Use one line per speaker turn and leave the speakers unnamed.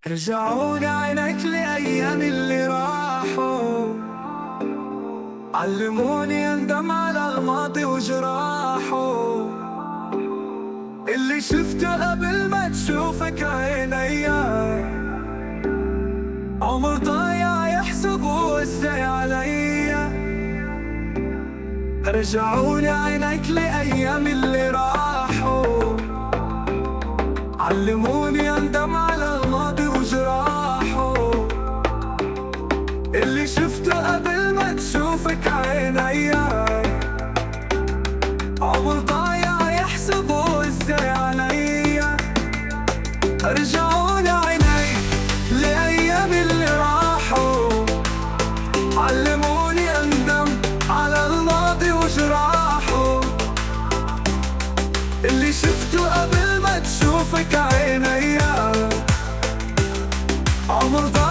رجعوني عينك لأيام اللي راحوا، علموني أندم على الماضي وجراحه، اللي شفته قبل ما تشوفك عينيا، عمر ضايع يحسبوا ازاي عليا. رجعوني عينك لأيام اللي راحوا، علموني أندم على الماضي وجراحه، اللي شفته قبل ما تشوفك عينيا، عمر ضايع يحسبوا ازاي عليا. رجعوني عيني لأيام اللي راحوا، علموني أندم على الماضي وجراحه، اللي شفته قبل ما تشوفك عينيا، عمر ضايع